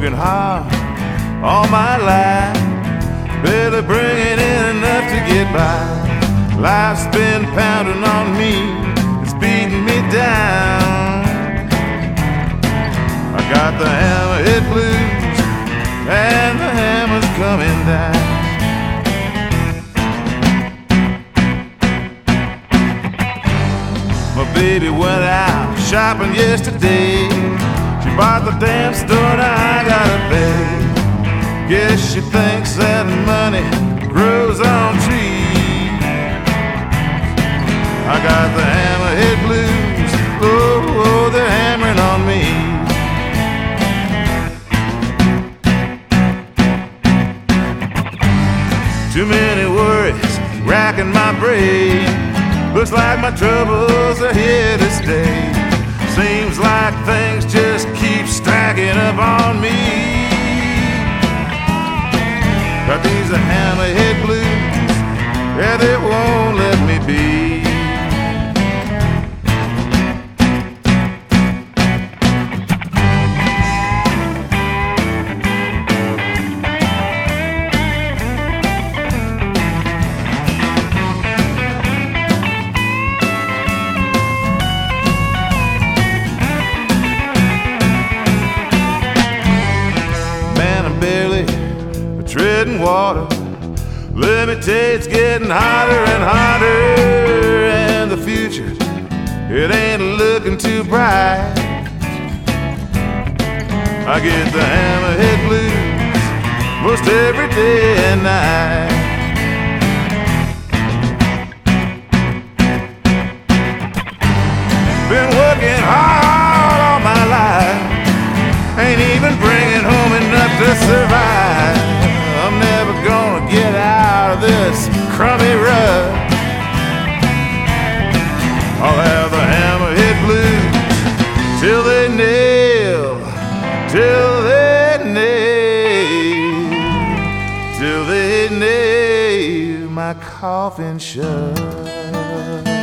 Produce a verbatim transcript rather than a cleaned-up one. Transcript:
working hard all my life, barely bringing in enough to get by. Life's been pounding on me, it's beating me down. I got the hammerhead blues, and the hammer's coming down. My baby went out shopping yesterday. She bought the damn store, now I gotta pay. Guess she thinks that money grows on trees. I got the hammerhead blues, oh, oh, they're hammering on me. Too many worries racking my brain. Looks like my troubles are here to stay. Seems like things just keep stacking up on me. Got these hammerhead blues, yeah, they won't let me be. Treading water, let me tell you, it's getting hotter and hotter, and the future, it ain't looking too bright. I get the hammerhead blues most every day and night. Been working hard all my life, ain't even bringing home enough to survive. I'm never gonna get out of this crummy rut. I'll have the hammerhead blues till they nail, till they nail, till they nail my coffin shut.